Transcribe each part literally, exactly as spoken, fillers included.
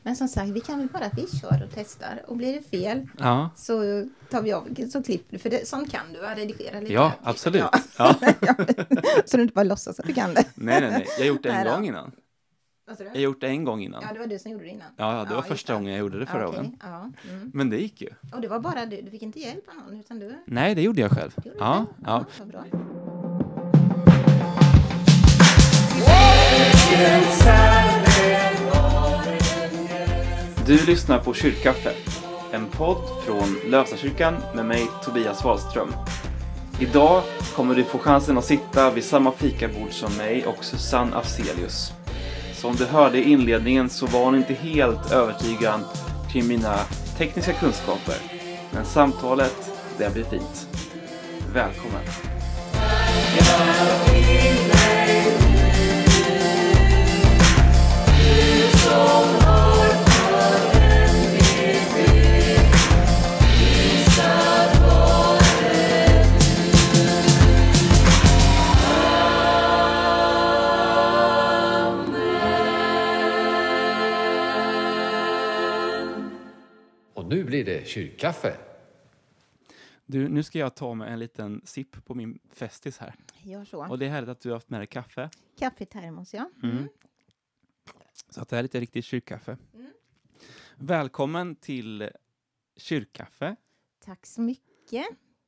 Men som sagt, vi kan väl bara att vi kör och testar. Och blir det fel ja. så tar vi av, så klipper du. För det, sånt kan du, va? Redigera lite. Ja, absolut. Ja. Ja. Så du inte bara låtsas att du kan det. Nej, nej, nej. Jag har gjort det en Nej, gång innan. Vad sa du? Jag har gjort det en gång innan. Ja, det var du som gjorde det innan. Ja, det var ja, första gången jag gjorde det förra ja, okay. gången. Ja, mm. Men det gick ju. Och det var bara du, du fick inte hjälp av någon, utan du... Nej, det gjorde jag själv. Gjorde Ja, det? ja. Ja, vad bra. Du lyssnar på Kyrkkaffe, en podd från Lösakyrkan med mig, Tobias Wahlström. Idag kommer du få chansen att sitta vid samma fikabord som mig och Susanne Afzelius. Som du hörde i inledningen så var hon inte helt övertygad kring mina tekniska kunskaper. Men samtalet, det blir fint. Välkommen! Och nu blir det kyrkkaffe. Du, nu ska jag ta mig en liten sipp på min festis här. Gör så. Och det är härligt att du har haft med dig kaffe. Kaffetermos, ja. Mm. Mm. Så att det är lite riktigt kyrkkaffe. Mm. Välkommen till Kyrkkaffe. Tack så mycket.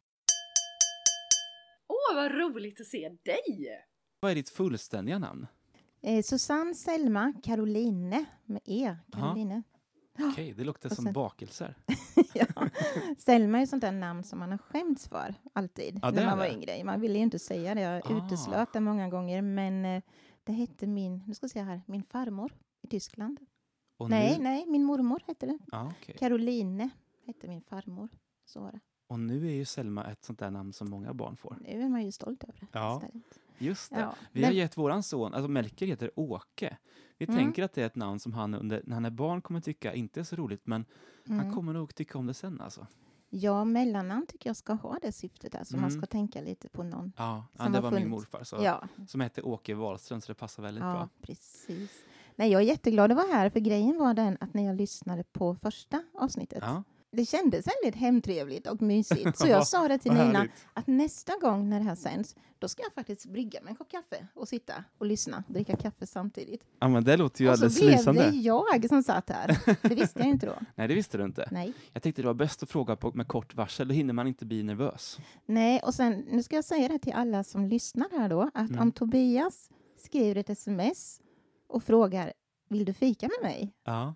Åh, vad roligt att se dig! Vad är ditt fullständiga namn? Eh, Susanne Selma Caroline med E. Caroline. Okej, okay, det luktar Och som sen- bakelser. Ja. Selma är sånt där namn som man har skämts för alltid. Ja, det när är man var det. yngre. Man ville ju inte säga det. Jag Ah. uteslöt det många gånger. Men eh, det hette min, nu ska jag se här, min farmor i Tyskland. Och Nej, nu... nej, min mormor hette det. Ja, okay. Caroline hette min farmor. Så var det. Och nu är ju Selma ett sånt där namn som många barn får. Nu är man ju stolt över det. Ja. istället. Just det. Ja. Vi har Men- gett våran son, alltså Melker heter Åke. Vi Mm. tänker att det är ett namn som han under, när han är barn kommer tycka inte är så roligt. Men han Mm. kommer nog tycka om det sen alltså. Ja, mellannamn tycker jag ska ha det syftet. Alltså man Mm. ska tänka lite på någon. Ja, ja Som det har var min funnits. morfar. Så, Ja, Som hette Åke Wahlström, så det passar väldigt ja bra. precis. Nej, jag är jätteglad att vara här. För grejen var den att när jag lyssnade på första avsnittet. Ja, Det kändes väldigt hemtrevligt och mysigt. Så jag sa det till vad Nina härligt. att nästa gång när det här sänds, då ska jag faktiskt brygga med en kopp kaffe och sitta och lyssna och dricka kaffe samtidigt. Ja, men det låter ju Och så alldeles blev lysande. det jag som satt här. Det visste jag inte då. Nej, det visste du inte. Nej. Jag tänkte det var bäst att fråga på, med kort varsel. Då hinner man inte bli nervös. Nej, och sen, nu ska jag säga det till alla som lyssnar här då, att Mm. om Tobias skriver ett sms och frågar, vill du fika med mig? Ja.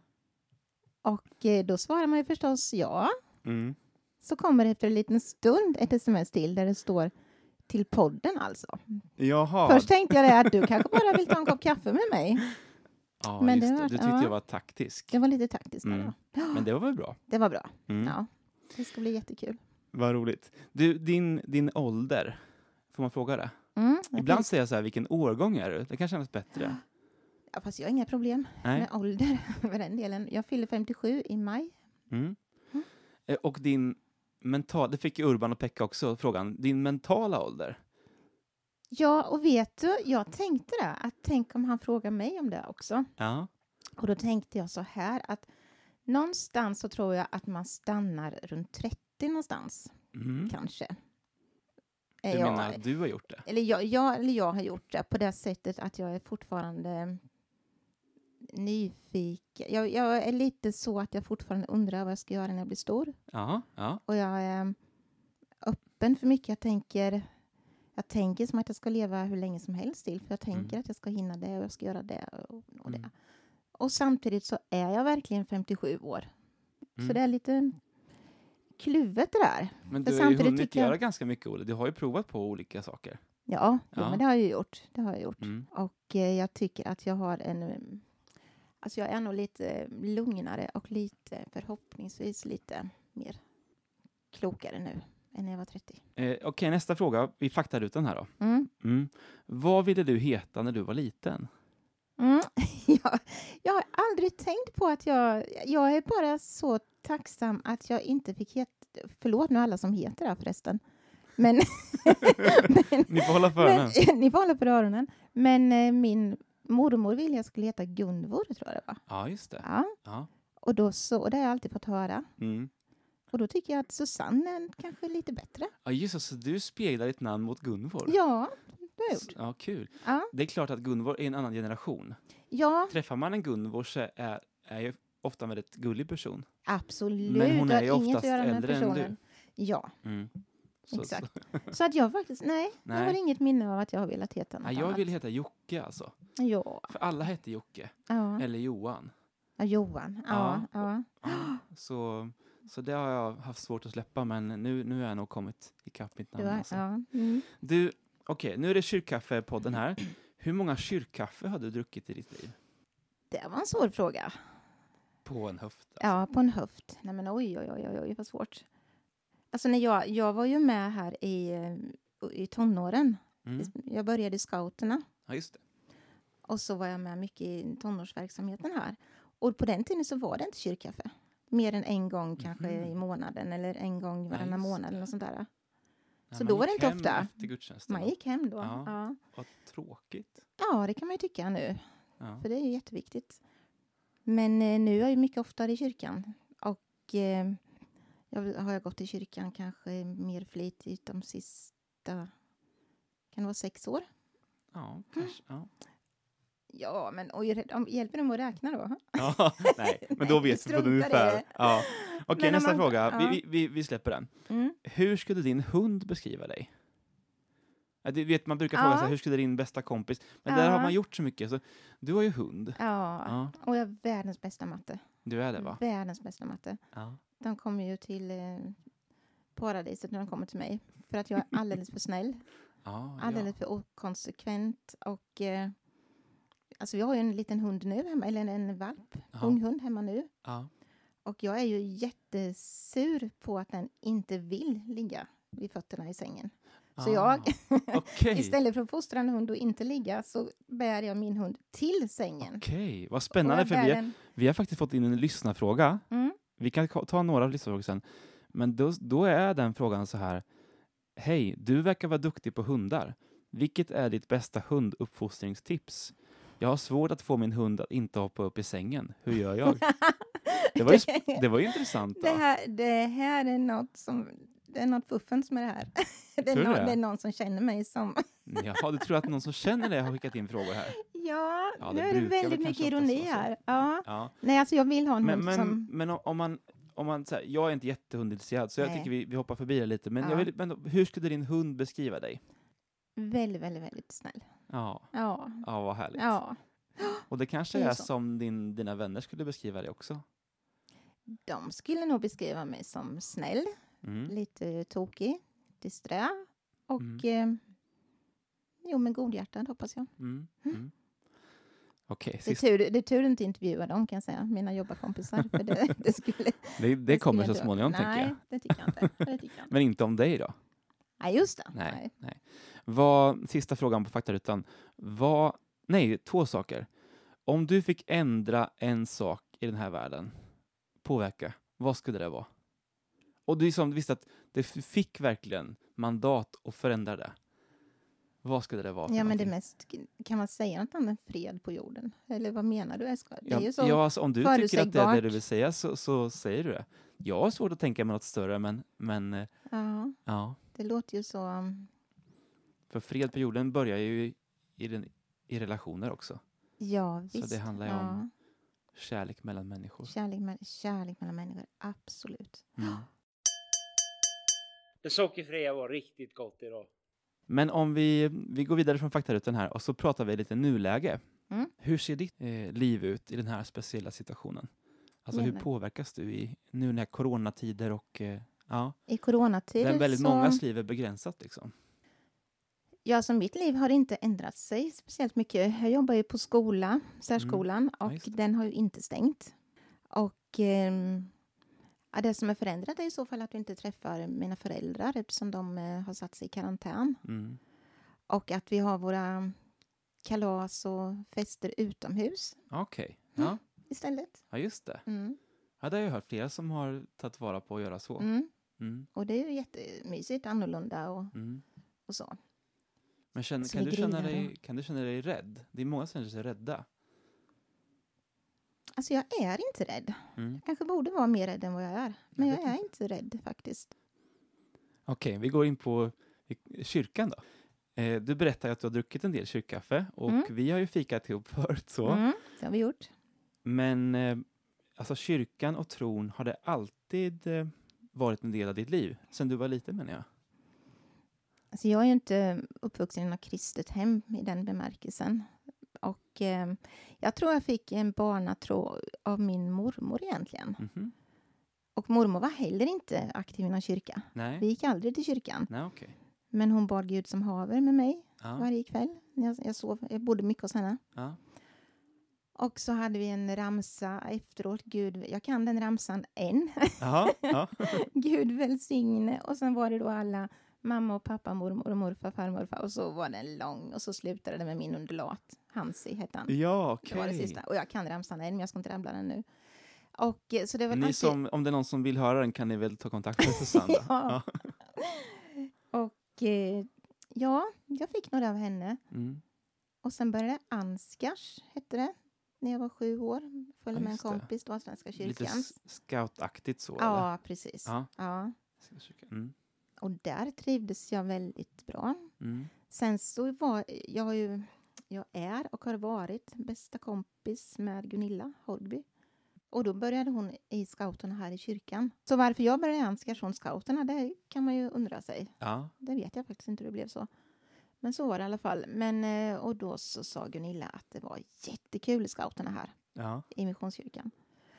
Och eh, då svarar man ju förstås ja. Mm. Så kommer det efter en liten stund ett sms till där det står till podden alltså. Jaha. Först tänkte jag det att du kanske bara vill ta en kopp kaffe med mig. ja, men just det det. var- Du tyckte ja. jag var taktisk. Det var lite taktiskt. Mm. då. Men det var väl bra. Det var bra. Mm. Ja, det ska bli jättekul. Vad roligt. Du, din, din ålder, får man fråga det? Mm, jag Ibland tänkte- säger jag så här, vilken årgång är du? Det kan kännas bättre. ja, fast jag har inga problem Nej. med ålder med den delen. Jag fyller femtiosju i maj. Mm. Mm. Eh, Och din mental, det fick ju Urban och Pekka också frågan, din mentala ålder. Ja, och vet du, jag tänkte det. Att tänk om han frågar mig om det också. Ja. Och då tänkte jag så här att någonstans så tror jag att man stannar runt trettio någonstans. Mm. Kanske. Du Är jag- menar att du har gjort det? Eller jag, jag, eller jag har gjort det på det sättet att jag är fortfarande nyfiken. Jag, jag är lite så att jag fortfarande undrar vad jag ska göra när jag blir stor. Ja, ja. Och jag är öppen för mycket. Jag tänker, jag tänker som att jag ska leva hur länge som helst till. För jag tänker Mm. att jag ska hinna det och jag ska göra det och, och det. Mm. Och samtidigt så är jag verkligen femtiosju år. Mm. Så det är lite kluvet det där. Men för du har ju samtidigt hunnit tycker jag- göra ganska mycket, Olle. Du har ju provat på olika saker. Ja, jo, Ja. men det har jag ju gjort. Det har jag gjort. Mm. Och eh, jag tycker att jag har en... um, Alltså jag är nog lite lugnare och lite förhoppningsvis lite mer klokare nu än när jag var trettio. Eh, Okej, nästa fråga. Vi faktar ut den här då. Mm. Mm. Vad ville du heta när du var liten? Mm. jag, jag har aldrig tänkt på att jag... Jag är bara så tacksam att jag inte fick heta... Förlåt nu alla som heter det här förresten. Men, men, Ni får hålla för öronen. men, ni får hålla för öronen. Men eh, min mormor ville jag skulle heta Gunvor, tror jag det var. Ja, just det. Ja. Ja. Och, då så, och det har jag alltid fått höra. Mm. Och då tycker jag att Susanne är kanske lite bättre. Ja, just det. Så du speglar ditt namn mot Gunvor? Ja, det har jag gjort. Ja, kul. Ja. Det är klart att Gunvor är en annan generation. Ja, Träffar man en Gunvor så är, är ju ofta en väldigt gullig person. absolut. Men hon Det är har ju inget oftast att göra med äldre än personen. Ja, Mm. Så, exakt. Så att jag faktiskt, nej, Nej. jag har inget minne av att jag har velat heta Så. något Ja, jag annat. vill heta Jocke alltså. Ja, För alla hette Jocke. ja. Eller Johan. ja Johan. Ja, ja. Ja, så, så det har jag haft svårt att släppa. Men nu, nu har jag nog kommit ikapp mitt Du namn. har, Alltså. ja. Mm. Du, okej, nu är det kyrkkaffepodden här. Hur många kyrkkaffe har du druckit i ditt liv? Det var en svår fråga. På en höft? Alltså. Ja, på en höft. Nej men oj, oj, oj, oj, oj vad svårt. Alltså när jag, jag var ju med här i, i tonåren. Mm. Jag började i scouterna. Ja, just det. Och så var jag med mycket i tonårsverksamheten här. Och på den tiden så var det inte kyrkkaffe. Mer än en gång kanske Mhm. i månaden. Eller en gång varannan just månad det. eller något sånt där. Nej, Så man då var det gick inte hem ofta. Efter gudstjänsten. Man gick hem då. Ja. Ja. Vad tråkigt. Ja, det kan man ju tycka nu. Ja. För det är ju jätteviktigt. Men eh, nu är jag ju mycket oftare i kyrkan. Och eh, jag har jag gått i kyrkan kanske mer flitigt de sista, kan det vara sex år? Ja, kanske. Ja. Ja, men oj, om, hjälper de att räkna då? Ja, nej, men då Nej, vet vi på strunta ungefär. det. Ja. Okej, Men om nästa man- fråga. ja. Vi, vi, vi, vi släpper den. Mm. Hur skulle din hund beskriva dig? Ja, det vet, man brukar Ja. fråga sig, hur skulle din bästa kompis... Men Ja. där har man gjort så mycket. Så, du har ju hund. Ja, Ja, och jag är världens bästa matte. du är det va? Världens bästa matte. Ja. De kommer ju till eh, paradiset när de kommer till mig. För att jag är alldeles för snäll. Ja, Alldeles för okonsekvent. Och eh, alltså vi har ju en liten hund nu hemma, eller en, en valp. Ja. Unghund hemma nu. Ja. Och jag är ju jättesur på att den inte vill ligga vid fötterna i sängen. Så jag, Ah, Okej, istället för att fostra en hund och inte ligga, så bär jag min hund till sängen. okej. Vad Och spännande, jag för bär vi, den- vi har faktiskt fått in en lyssnarfråga. Mm. Vi kan ka- ta några lyssnarfrågor sen. Men då, då är den frågan så här. Hej, du verkar vara duktig på hundar. Vilket är ditt bästa hunduppfostringstips? Jag har svårt att få min hund att inte hoppa upp i sängen. Hur gör jag? Det var ju, sp- det var ju intressant. Det Då. här, det här är något som... Det är något fuffens med det här. Det är, Tror du någon, det? det är någon som känner mig som... Jaha, du tror att någon som känner dig har skickat in frågor här? Ja, Ja, det nu är det brukar väl väldigt mycket kanske oftast ironi vara så. här. Ja. Ja. Nej, alltså jag vill ha en Men, hund men, som... men om- om man... Om man så här, jag är inte jättehundintresserad, så jag Nej. tycker vi, vi hoppar förbi det lite. Men, Ja. jag vill, men då, hur skulle din hund beskriva dig? Väldigt, väldigt, väldigt snäll. Ja, Ja, ja vad härligt. ja. Och det kanske Det är är så. som din, dina vänner skulle beskriva dig också. De skulle nog beskriva mig som snäll, Mm. lite tokig, disträ och... Mm. Eh, jo, men godhjärtad hoppas jag. Mm. Mm. Okej, Det är, sist, tur, det är tur att inte intervjua dem, kan jag säga. Mina jobbarkompisar. För det, det skulle, det, det kommer skulle så jag småningom, dö. tänker jag. Nej, det tycker jag inte. Det tycker jag inte. Men inte om dig då? Nej, just det. Nej. Nej. nej. Vad, sista frågan på faktarutan. Vad, nej, två saker. Om du fick ändra en sak i den här världen, påverka, vad skulle det vara? Och du liksom visste att det f- fick verkligen mandat att förändra det. Vad skulle det vara för Ja, men det någonting? mest, kan man säga något annat än fred på jorden? Eller vad menar du, Eskar? Det är Ja, ju så ja, alltså, om du tycker att det är det förutsägbart. du vill säga så, så säger du det. Jag har svårt att tänka mig något större, men, men eh, Ja, ja. det låter ju så... um, För fred på jorden börjar ju i, i, den, i relationer också. Ja, visst. det handlar ju ja. om kärlek mellan människor. Kärlek, med, kärlek mellan människor, absolut. Mm. Det sockerfria var riktigt gott idag. Men om vi, vi går vidare från faktarutan här och så pratar vi lite nuläge. Mm. Hur ser ditt eh, liv ut i den här speciella situationen? Alltså hur Menar- påverkas du i nu när coronatider och eh, ja, I coronatider där väldigt så... mångas liv är begränsat liksom. Ja, så mitt liv har inte ändrat sig speciellt mycket. Jag jobbar ju på skola, särskolan, Mm. Ja, och just det. den har ju inte stängt. Och ehm, ja, det som är förändrat är i så fall att vi inte träffar mina föräldrar eftersom de eh, har satt sig i karantän. Mm. Och att vi har våra kalas och fester utomhus Okej, ja. istället. ja just det. Mm. Ja, det har jag hört flera som har tagit vara på att göra så. Mm. Mm. Och det är ju jättemysigt, annorlunda och, Mm. och så. Men känner, Så kan, vi du känna grillar dig, kan du känna dig rädd? Det är många som känner sig rädda. Alltså jag är inte rädd. Mm. Jag kanske borde vara mer rädd än vad jag är. Men Jag jag, vet är inte rädd faktiskt. Okej, vi går in på kyrkan då. Eh, du berättar att du har druckit en del kyrkkaffe och Mm. vi har ju fikat ihop förut så. Mm, det har vi gjort. Men eh, alltså kyrkan och tron, har det alltid eh, varit en del av ditt liv? Sen du var liten menar jag. Alltså jag är ju inte uppvuxen i något kristet hem i den bemärkelsen. Och eh, jag tror jag fick en barnatro av min mormor egentligen. Mhm. Och mormor var heller inte aktiv i någon kyrka. Nej, Vi gick aldrig till kyrkan. nej okej. Men hon bad Gud som haver med mig Ja, varje kväll. När jag, jag, sov, jag bodde mycket hos henne. ja. Och så hade vi en ramsa efteråt. Gud, jag kan den ramsan än. Jaha, ja. Gud välsigne. Och sen var det då alla mamma och pappa, mormor och morfar, farmor och far. Och så var den lång. Och så slutade det med min underlat. Hansi hette han. Ja, Det var det okej. sista. Och jag kan ramsan än, men jag ska inte rabbla den nu. Och eh, så det var Ni alltid... som, om det är någon som vill höra den kan ni väl ta kontakt med Susanne då? Ja. Och eh, ja, jag fick några av henne. Mm. Och sen började Anskars, hette det. När jag var sju år. Följde Ja, med en just det. kompis, det var Svenska Lite kyrkan. s- scoutaktigt så eller? Ja, precis. Ja. Ja. Svenska kyrkan. Mm. Och där trivdes jag väldigt bra. Mm. Sen så var jag har ju, jag är och har varit bästa kompis med Gunilla Holgby. Och då började hon i scouterna här i kyrkan. Så varför jag började i Anskars från scouterna, det kan man ju undra sig. Ja. Det vet jag faktiskt inte hur det blev så. Men så var det i alla fall. Men, eh, och då så sa Gunilla att det var jättekul i scouterna här Ja. i Missionskyrkan.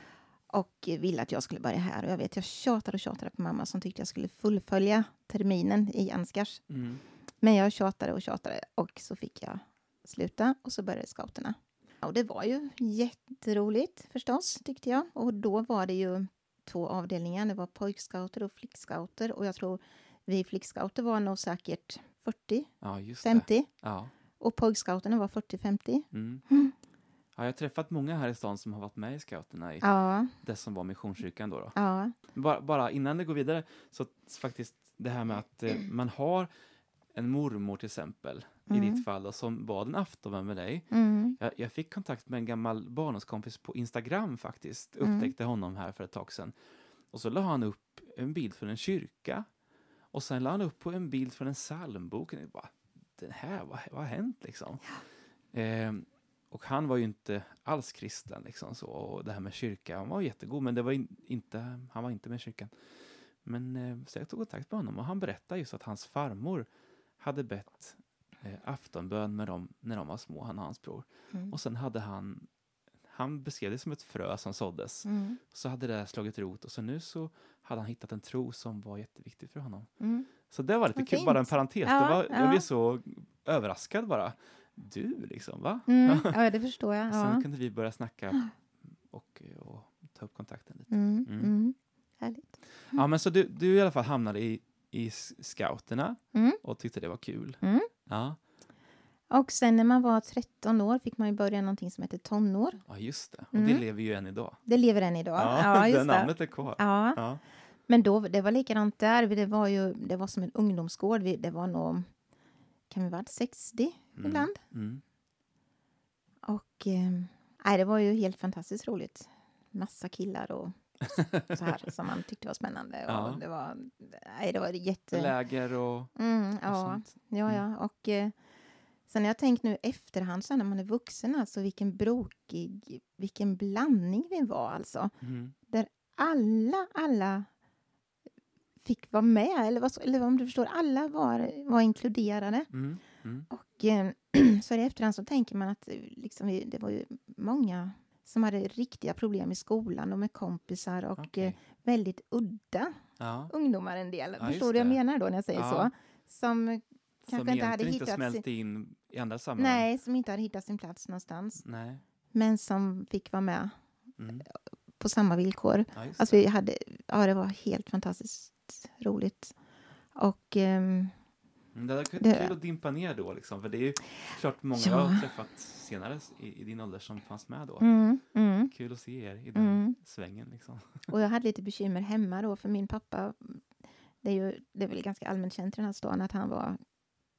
Och eh, ville att jag skulle börja här. Och jag vet, jag tjatade och tjatade på mamma som tyckte jag skulle fullfölja terminen i Anskars. Mm. Men jag tjatade och tjatade och så fick jag sluta och så började scouterna. Och det var ju jätteroligt förstås tyckte jag. Och då var det ju två avdelningar. Det var pojkscouter och flickscouter. Och jag tror vi flickscouter var nog säkert fyrtio Ja, just det. femtio. Ja. Och pojkscouterna var fyrtio femtio. Mm. Mm. Ja, jag har träffat många här i stan som har varit med i scouterna i Ja, det som var Missionskyrkan då. då. ja. Bara, bara innan det går vidare så faktiskt det här med att eh, man har en mormor till exempel i Mm. ditt fall då, som bad en aftonbön med dig. Mm. Jag, jag fick kontakt med en gammal barndomskompis på Instagram faktiskt. Mm. Upptäckte honom här för ett tag sedan. Och så la han upp en bild från en kyrka. Och sen la han upp på en bild från en psalmbok. Och jag bara, den här, vad, vad har hänt liksom? Ehm, och han var ju inte alls kristen liksom så. Och det här med kyrka, han var jättegod men det var in, inte, han var inte med i kyrkan. Men eh, så jag tog kontakt med honom och han berättade just att hans farmor hade bett eh, aftonbön med dem när de var små, han och hans bror. Mm. Och sen hade han, han beskrev det som ett frö som såddes. Mm. Så hade det slagit rot och så nu så hade han hittat en tro som var jätteviktig för honom. Mm. Så det var lite Vad kul, fint. bara en parentes. Ja, det var, ja. Jag blev så överraskad bara. Du liksom, va? Mm. Ja, det förstår jag. Sen Ja. kunde vi börja snacka och, och ta upp kontakten lite. Mm. Mm. Mm. Härligt. Ja, men så du, du i alla fall hamnade i, i s- scouterna Mm. och tyckte det var kul. Mm. Ja, Och sen när man var tretton år fick man ju börja någonting som heter tonår. ja just det. Och Mm. det lever ju än idag. Det lever än idag. Ja, Ja, just det det. namnet är kvar. Ja. Ja. Men då, det var likadant där. Det var ju det var som en ungdomsgård. Vi- Det var nog, kan vi vara sextio Mm. ibland. Mm. Och eh, nej, det var ju helt fantastiskt roligt. Massa killar och så här som man tyckte var spännande. Och Ja. det var, nej, det var jätte... Läger och, Mm, och ja, sånt. ja, ja. Och eh, sen har jag tänkt nu efterhand, så när man är vuxen, alltså vilken brokig, vilken blandning vi var alltså. Mm. Alla, alla fick vara med, eller, vad, eller om du förstår, alla var, var inkluderade. Mm. Mm. Och eh, så i efterhand så tänker man att eh, liksom, vi- det var ju många som hade riktiga problem i skolan och med kompisar och Okej. eh, väldigt udda Ja. ungdomar en del. Ja, Förstår just du vad jag det. menar då när jag säger Ja. så? Som Som kanske inte hade egentligen inte hittat smält sin, in i andra sammanhang. nej, som inte hade hittat sin plats någonstans. Nej. Men som fick vara med Mm. på samma villkor. Ja, just Alltså det. vi hade, ja det var helt fantastiskt roligt. Och ehm, Mm, Det är kul det- kul att dimpa ner då liksom. För det är ju klart många Ja. jag har träffat senare i, i din ålder som fanns med då. mm, mm. Kul att se er i den Mm. svängen liksom. Och jag hade lite bekymmer hemma då, för min pappa, det är ju det är väl ganska allmänt känt i den här stan att han var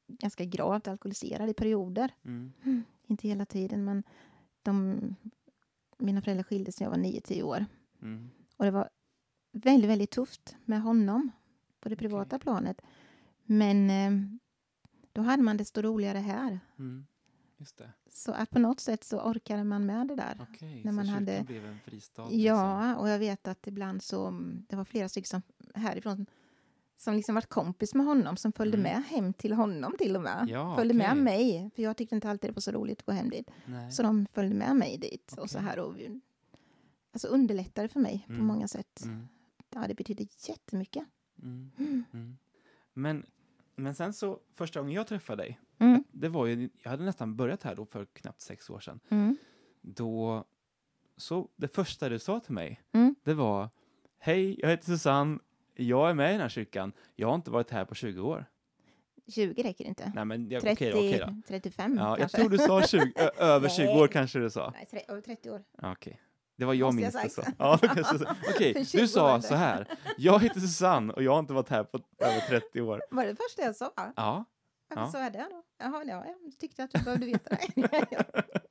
ganska gravt alkoholiserad i perioder. Mm. Mm. Inte hela tiden, men de, mina föräldrar skildes när jag var nio tio år. Mm. Och det var väldigt, väldigt tufft med honom på det privata Okej. planet. Men eh, då hade man desto roligare här. Mm. Just det. Så att på något sätt så orkade man med det där. Okej, När så man kyrkan hade- blev en fristad. liksom. Ja, och jag vet att ibland så, det var flera stycken som, härifrån som liksom varit kompis med honom, som följde Mm. med hem till honom till och med. Ja, följde okej. med mig, för jag tyckte inte alltid det var så roligt att gå hem dit. Nej. Så de följde med mig dit. Och så Okej. här och, alltså underlättade för mig på Mm. många sätt. Mm. Ja, det betyder jättemycket. Mm. Mm. Mm. Men, men sen så, första gången jag träffade dig, Mm. det var ju, jag hade nästan börjat här då för knappt sex år sedan. Mm. Då, så det första du sa till mig, Mm. det var: hej, jag heter Susanne, jag är med i den här kyrkan, jag har inte varit här på tjugo år. tjugo räcker inte. Nej men, jag, trettio, okej då, okej då. trettiofem Ja, jag kanske. tror du sa tjugo, ö, över Nej. tjugo år kanske du sa. Nej, tre, över trettio år. Ja, okej. Det var jag Måste jag minst det så. sagt. Ja, det kanske så. Okej, För du tjugo år sa är så det. här: jag heter Susanne och jag har inte varit här på över trettio år. Var det första jag sa? Ja. Varför Ja. sa jag det då? Jaha, ja, jag tyckte att du behövde veta det.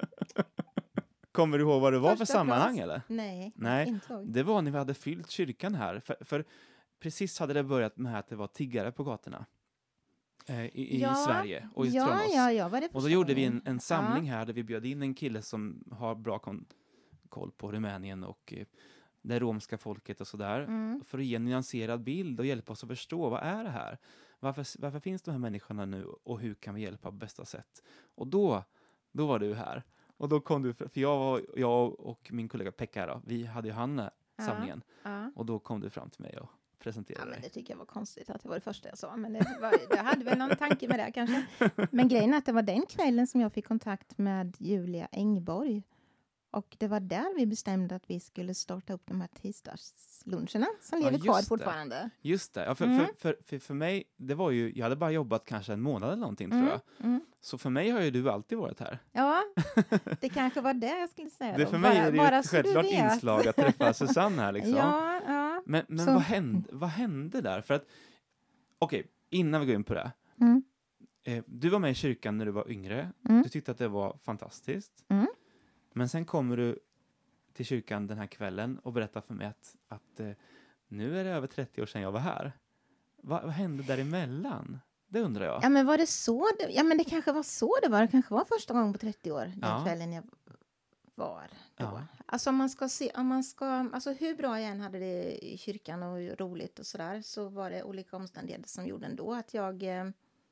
Kommer du ihåg vad det var för Första sammanhang plats. eller? Nej, Nej. inte jag. Det var när vi hade fyllt kyrkan här. För, för precis hade det börjat med att det var tiggare på gatorna. Eh, I i Ja, Sverige och i Ja, Tranås. ja, ja, var det Och då första gjorde vi en, gången? en samling här där vi bjöd in en kille som har bra kon- koll på Rumänien och eh, det romska folket och sådär. Mm. För att ge en nyanserad bild och hjälpa oss att förstå vad är det här? Varför, varför finns de här människorna nu och hur kan vi hjälpa på bästa sätt? Och då, då var du här. Och då kom du, för jag, var, jag och min kollega Pekka då, vi hade ju Hanna Ja. samlingen. Ja. Och då kom du fram till mig och presenterade Ja, men dig. det tycker jag var konstigt att det var det första jag sa. Men det var, jag hade väl någon tanke med det kanske. Men grejen är att det var den kvällen som jag fick kontakt med Julia Engborg. Och det var där vi bestämde att vi skulle starta upp de här tisdagsluncherna som Ja, lever just kvar det. fortfarande. Just det, ja, för, Mm. för, för, för, för mig, det var ju, jag hade bara jobbat kanske en månad eller någonting Mm. tror jag. Mm. Så för mig har ju du alltid varit här. Ja, det kanske var det jag skulle säga. Det då. för mig Bara- är det ju bara ett så du självklart vet. inslag att träffa Susanne här liksom. Ja, ja. Men, men Så- vad, hände, vad hände där? För att, okej, innan vi går in på det. Mm. Eh, du var med i kyrkan när du var yngre. Mm. Du tyckte att det var fantastiskt. Mm. Men sen kommer du till kyrkan den här kvällen och berättar för mig att, att eh, nu är det över trettio år sedan jag var här. Va, vad hände däremellan? Det undrar jag. Ja, men var det så? Det, ja, men det kanske var så det var. Det kanske var första gången på trettio år, den Ja. kvällen jag var då. Ja. Alltså om man ska se, om man ska, alltså hur bra jag än hade det i kyrkan och roligt och sådär, så var det olika omständigheter som gjorde ändå att jag eh,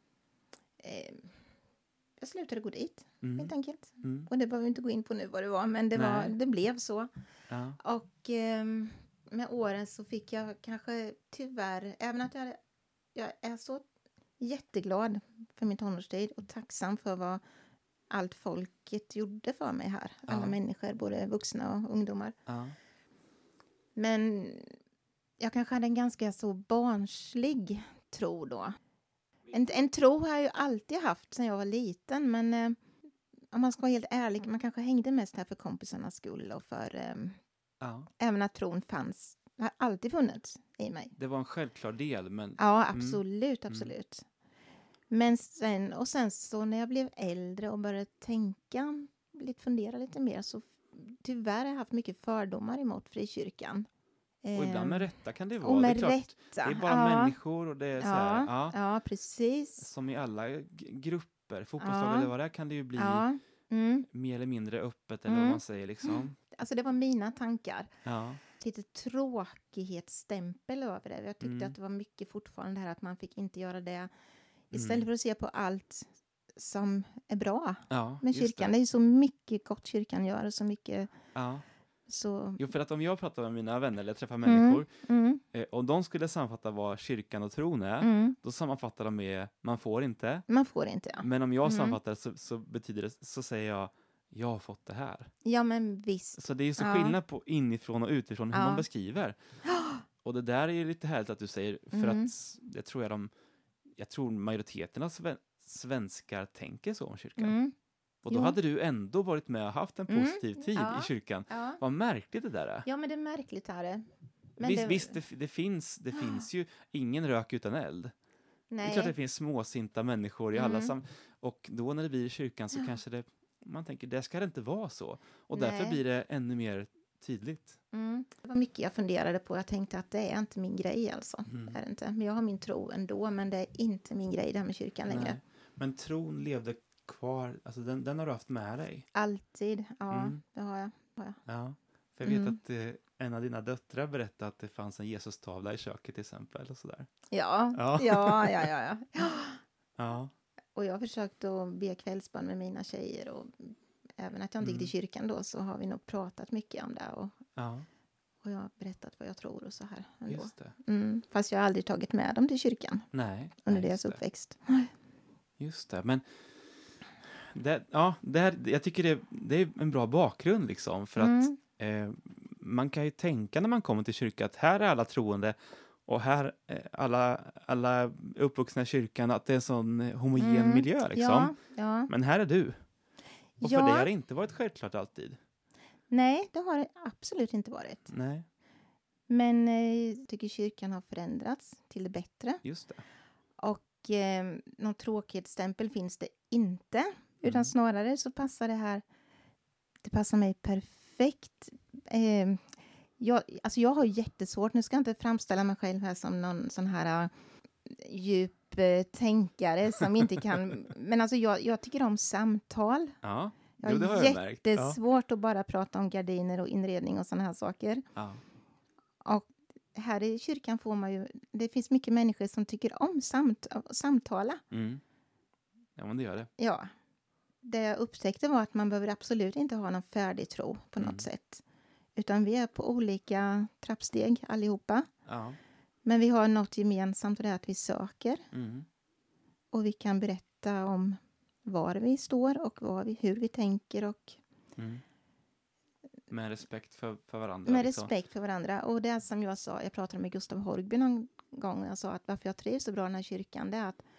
eh, jag slutade gå dit, Mm. helt enkelt. Mm. Och det behöver vi inte gå in på nu vad det var, men det, var, Nej. det blev så. Ja. Och eh, med åren så fick jag kanske tyvärr, även att jag, hade, jag är så jätteglad för min tonårstid och tacksam för vad allt folket gjorde för mig här. Alla Ja. människor, både vuxna och ungdomar. Ja. Men jag kanske hade en ganska så barnslig tro då. En, en tro har jag ju alltid haft sedan jag var liten, men eh, om man ska vara helt ärlig, man kanske hängde mest här för kompisarnas skull och för eh, Ja. även att tron fanns, har alltid funnits i mig. Det var en självklar del, men Ja, Mm. absolut, absolut. Men sen, och sen så när jag blev äldre och började tänka, lite fundera lite mer, så tyvärr har jag haft mycket fördomar emot frikyrkan. och ibland med rätta kan det vara. Och med det är klart, rätta. det är bara ja, människor och det är så här, ja, ja, ja, precis. som i alla g- grupper, fotbollslag Ja. eller vad det är, kan det ju bli Ja, mm. mer eller mindre öppet eller Mm. vad man säger liksom. Alltså det var mina tankar. Ja. Lite tråkighetsstämpel över det. Jag tyckte Mm. att det var mycket fortfarande här att man fick inte göra det. Istället Mm. för att se på allt som är bra Ja, med just kyrkan. Det. det. det är så mycket gott kyrkan gör och så mycket Ja. så... Jo, för att om jag pratar med mina vänner eller träffar Mm. människor Mm, eh, och de skulle sammanfatta vad kyrkan och tron är, mm. då sammanfattar de med man får inte. Man får inte, ja. Men om jag Mm. sammanfattar så, så betyder det, så säger jag jag har fått det här. Ja, men visst. Så det är ju så Ja. skillnad på inifrån och utifrån hur Ja. man beskriver. Och det där är ju lite härligt att du säger, för Mm. att det tror jag de, jag tror majoriteten av sven, svenskar tänker så om kyrkan. Mm. Och då Jo. hade du ändå varit med och haft en Mm. positiv tid Ja. i kyrkan. Ja. Vad märkligt det där är. ja, men det är märkligt här. Men visst, det... visst det, det, finns, det finns ju ingen rök utan eld. Det är klart det finns småsinta människor i Mm. alla sam... Och då när det blir i kyrkan så kanske det... Man tänker, det ska det inte vara så. Och därför Nej. blir det ännu mer tydligt. Mm. Det var mycket jag funderade på. Jag tänkte att det är inte min grej alltså. Mm. Är det inte. Men jag har min tro ändå. Men det är inte min grej det här med kyrkan längre. Nej. Men tron levde kvar. Alltså den, den har du haft med dig. Alltid. Ja, Mm. det har jag. Har jag. Ja. För jag vet Mm. att eh, en av dina döttrar berättade att det fanns en Jesus-tavla i köket till exempel. Och sådär. Ja, Ja. ja, ja, ja, ja. ja. Ja. Och jag har försökt att be kvällsbön med mina tjejer. Och även att jag inte gick till kyrkan då så har vi nog pratat mycket om det. Och, Ja, och jag har berättat vad jag tror och så här. Ändå. just det. Mm. Fast jag har aldrig tagit med dem till kyrkan Nej. under nej, deras just det. uppväxt. Just det, men det, ja, det här, jag tycker det, det är en bra bakgrund liksom, för Mm. att eh, man kan ju tänka när man kommer till kyrkan att här är alla troende och här eh, alla, alla uppvuxna i kyrkan, att det är en sån homogen Mm. miljö liksom. Ja, ja. Men här är du. Och Ja. för dig har det inte varit självklart alltid. Nej, det har det absolut inte varit. Nej, Men eh, jag tycker kyrkan har förändrats till det bättre. just det. Och eh, någon tråkighetsstämpel finns det inte. Utan Mm. snarare så passar det här, det passar mig perfekt. Eh, jag, alltså jag har jättesvårt, nu ska jag inte framställa mig själv här som någon sån här uh, djup uh, tänkare som inte kan, men alltså jag, jag tycker om samtal. Ja, Jag jo, det har har jag märkt. Ja. jättesvårt att bara prata om gardiner och inredning och såna här saker. Ja. Och här i kyrkan får man ju, det finns mycket människor som tycker om samt, samtala. Mm. Ja, men det gör det. Ja. Det jag upptäckte var att man behöver absolut inte ha någon färdig tro på något Mm. sätt. Utan vi är på olika trappsteg allihopa. Ja. Men vi har något gemensamt och det är att vi söker. Mm. Och vi kan berätta om var vi står och vad vi, hur vi tänker. Och Mm. Med respekt för, för varandra. med liksom. respekt för varandra. Och det är som jag sa, jag pratade med Gustav Horgby någon gång. Och jag sa att varför jag trivs så bra i den här kyrkan, det är att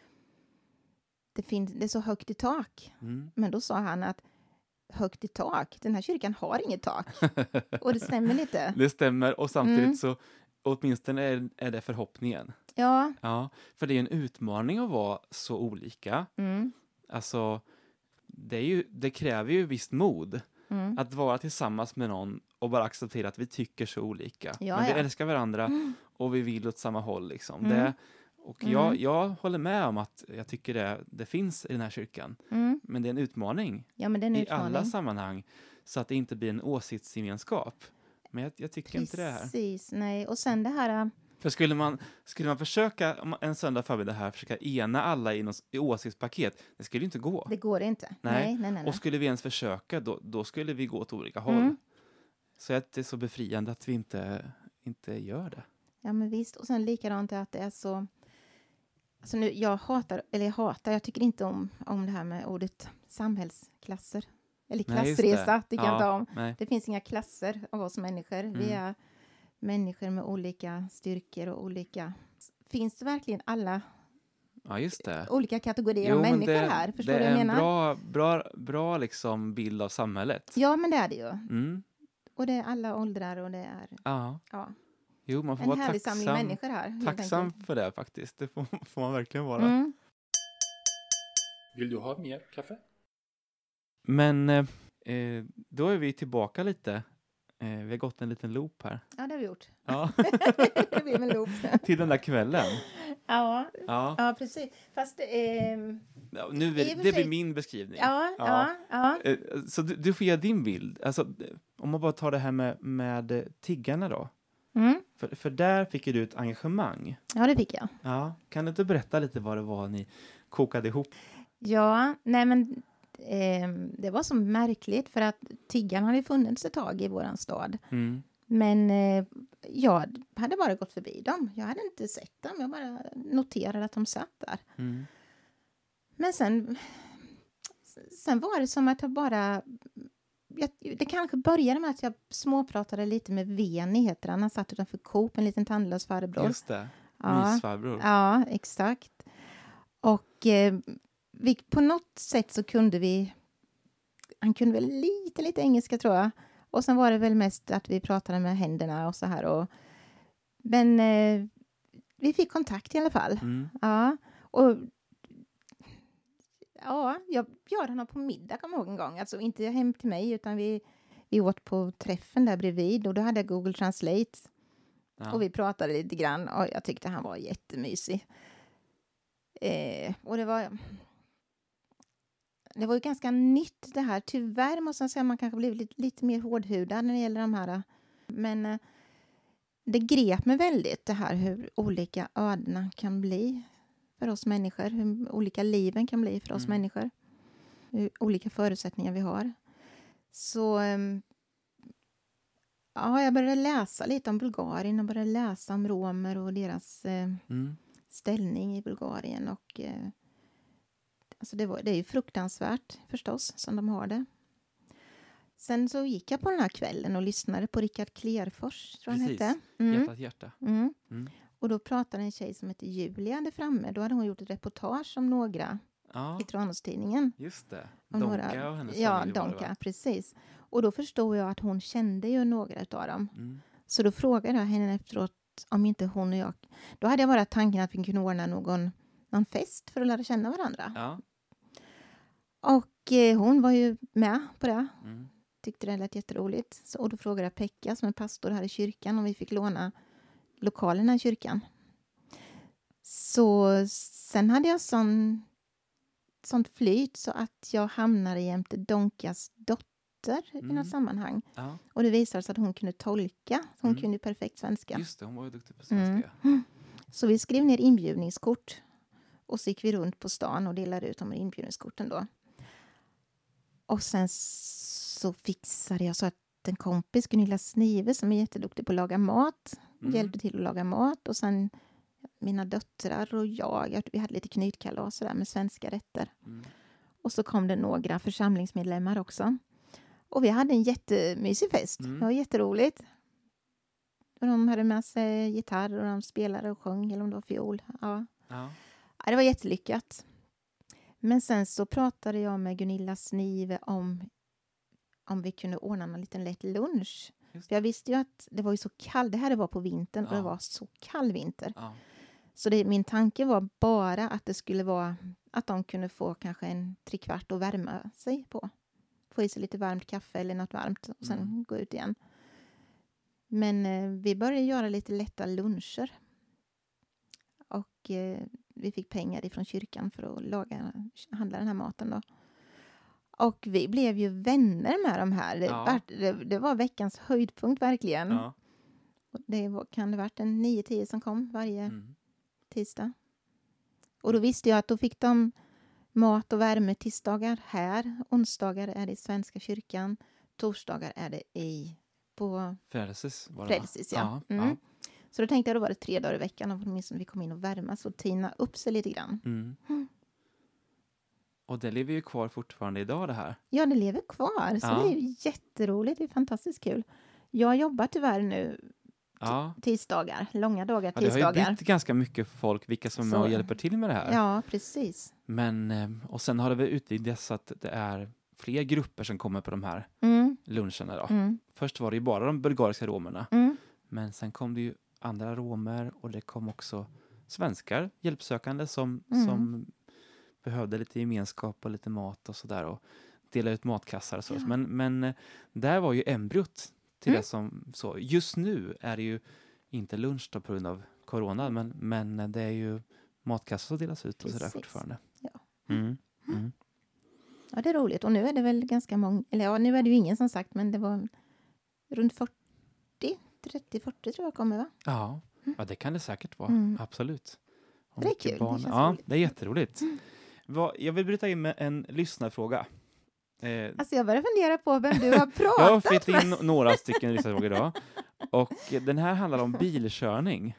det, finns, det är så högt i tak. Mm. Men då sa han att högt i tak, den här kyrkan har inget tak. Och det stämmer lite. Det stämmer, och samtidigt Mm. så åtminstone är, är det förhoppningen. Ja. Ja, för det är en utmaning att vara så olika. Mm. Alltså, det, är ju, det kräver ju visst mod Mm. att vara tillsammans med någon och bara acceptera att vi tycker så olika. Ja, Men vi ja. älskar varandra och vi vill åt samma håll. Liksom. Mm. Det, och Mm. jag, jag håller med om att jag tycker det, det finns i den här kyrkan. Mm. Men det är en utmaning Ja, men det är en i utmaning. alla sammanhang, så att det inte blir en åsiktsgemenskap. Men jag, jag tycker inte det här. Precis, nej. Och sen det här... äh, För skulle man, skulle man försöka om en söndag förmiddag här försöka ena alla i, något, i åsiktspaket, det skulle ju inte gå. Det går inte. Nej. Nej, nej, nej. nej. Och skulle vi ens försöka, då, då skulle vi gå åt olika håll. Mm. Så att det är så befriande att vi inte, inte gör det. Ja, men visst. Och sen likadant är att det är så... Alltså nu, jag hatar, eller jag hatar, jag tycker inte om, om det här med ordet samhällsklasser. Eller Nej, just klassresa, det. det kan jag inte Ja, om. nej. Det finns inga klasser av oss människor. Vi Mm. är människor med olika styrkor och olika... Finns det verkligen alla Ja, just det. olika kategorier Jo, av men människor det, här? Förstår det du vad är jag en menar? bra, bra, bra liksom bild av samhället. Ja, men det är det ju. Mm. Och det är alla åldrar och det är Ja. ja, Jo, man får en vara härlig samling tacksam, människor här. helt tacksam enkelt. för det faktiskt. Det får, får man verkligen vara. Mm. Vill du ha mer kaffe? Men eh, eh, då är vi tillbaka lite. Eh, vi har gått en liten loop här. Ja, det har vi gjort. Ja. Det blir en loop. Till den där kvällen. Ja, Ja. ja precis. Fast... ehm, Ja, nu I vill, och för det sig- blir min beskrivning. ja, ja, ja. Eh, Så du, du får ge din bild. Alltså, om man bara tar det här med, med eh, tiggarna då. Mm. För, för där fick ju du ett engagemang. Ja, det fick jag. Ja. Kan du inte berätta lite vad det var ni kokade ihop? Ja, nej men ehm, det var så märkligt för att tiggarna hade funnits ett tag i våran stad. Mm. Men eh, jag hade bara gått förbi dem. Jag hade inte sett dem. Jag bara noterade att de satt där. Mm. Men sen, sen var det som att jag bara... Jag, det kanske började med att jag småpratade lite med Veni, heter han. Han satt utanför Coop, en liten tandlös farbror. Just det. Ja. Mysfarbror. Ja, exakt. Och eh, vi, på något sätt så kunde vi... Han kunde väl lite, lite engelska tror jag. Och sen var det väl mest att vi pratade med händerna och så här. Och, men eh, vi fick kontakt i alla fall. Mm. Ja. Och ja, jag bjöd honom på middag, kommer jag ihåg en gång. Alltså inte hem till mig, utan vi, vi åt på träffen där bredvid. Och då hade jag Google Translate. Ja. Och vi pratade lite grann. Och jag tyckte han var jättemysig. Eh, och det var... Det var ju ganska nytt det här. Tyvärr måste jag säga att man kanske blivit lite, lite mer hårdhudad när det gäller de här. Men eh, det grep mig väldigt det här hur olika ödena kan bli för oss människor. Hur olika liven kan bli för oss Mm. människor. Hur olika förutsättningar vi har. Så eh, ja, jag började läsa lite om Bulgarien och började läsa om romer och deras eh, Mm. ställning i Bulgarien. Och eh, alltså det, var, det är ju fruktansvärt förstås som de har det. Sen så gick jag på den här kvällen och lyssnade på Rickard Klerfors, tror han Precis. hette. Mm. Hjärtat hjärta. Mm. Mm. Och då pratade en tjej som heter Julia där framme. Då hade hon gjort ett reportage om några Ja, i Tranåstidningen. just det. Om Donka några- och hennes Ja, familj var det, Donka, va? precis. Och då förstod jag att hon kände ju några utav dem. Mm. Så då frågade jag henne efteråt om inte hon och jag... Då hade jag bara tanken att vi kunde ordna någon, någon fest för att lära känna varandra. Ja. Och eh, hon var ju med på det. Mm. Tyckte det lät jätteroligt. Så, och då frågade jag Pekka som är pastor här i kyrkan om vi fick låna lokalerna i kyrkan. Så sen hade jag sån, sånt flyt så att jag hamnade jämte Donkas dotter i Mm. något sammanhang. Ja, Och det visade sig att hon kunde tolka. Hon Mm. kunde ju perfekt svenska. just det. Hon var ju duktig på svenska. Mm. Så vi skrev ner inbjudningskort. Och så gick vi runt på stan och delade ut de här inbjudningskorten då. Och sen så fixade jag så att en kompis, Gunilla Snive, som är jätteduktig på att laga mat, Mm. hjälpte till att laga mat. Och sen mina döttrar och jag, vi hade lite knytkalas där med svenska rätter. Mm. Och så kom det några församlingsmedlemmar också. Och vi hade en jättemysig fest. Mm. Det var jätteroligt. Och de hade med sig gitarr och de spelade och sjöng, eller om det var fiol. Ja. Ja. Ja, det var jättelyckat. Men sen så pratade jag med Gunilla Snive om om vi kunde ordna en liten lätt lunch. Just För jag visste ju att det var ju så kallt. Det här var på vintern och Ja. det var så kall vinter. Ja. Så det, min tanke var bara att det skulle vara att de kunde få kanske en trekvart att värma sig på. Få i sig lite varmt kaffe eller något varmt och sen Mm. gå ut igen. Men eh, vi började göra lite lätta luncher. Och eh, vi fick pengar ifrån kyrkan för att laga, handla den här maten då. Och vi blev ju vänner med de här. Det, Ja. var, det, det var veckans höjdpunkt verkligen. Ja. Och det var, kan det varit en nio tio som kom varje Mm. tisdag. Och då visste jag att då fick de mat och värme tisdagar här. Onsdagar är det i Svenska kyrkan. Torsdagar är det i på Frälses var det, va? Frälsis, ja. Ja. Mm. Ja. Så då tänkte jag då var det tre dagar i veckan och åtminstone vi kom in och värma så tina upp sig lite grann. Mm. Mm. Och det lever ju kvar fortfarande idag det här. Ja, det lever kvar. Så Ja. det är ju jätteroligt. Det är fantastiskt kul. Jag jobbar tyvärr nu Ja. tisdagar. Långa dagar Ja, det har ju tisdagar. blivit ganska mycket folk, vilka som är med Så. och hjälper till med det här. Ja, precis. Men, eh, och sen har det väl utvidgats så att det är fler grupper som kommer på de här Mm, luncherna då. mm, Först var det ju bara de bulgariska romerna. mm. Men sen kom det ju andra romer och det kom också svenskar, hjälpsökande som, Mm. som behövde lite gemenskap och lite mat och sådär och dela ut matkassar och så. Ja. Men, men eh, där var ju embryot till Mm. det som så. Just nu är det ju inte lunch då på grund av corona, men, men det är ju matkassar som delas ut och sådär Precis. fortfarande. Ja. Mm. Mm. Ja, det är roligt. Och nu är det väl ganska många, eller ja, nu är det ju ingen som sagt, men det var runt fyrtio, trettio, fyrtio tror jag kommer, va? Ja. ja, det kan det säkert vara. Mm. Absolut. Och Det är mycket kul, det Barn. känns Ja, roligt. det är jätteroligt. Vad, jag vill bryta in med en lyssnarfråga. Eh, Alltså jag börjar fundera på vem du har pratat jag har fått in några stycken lyssnarfrågor idag. Och den här handlar om bilkörning.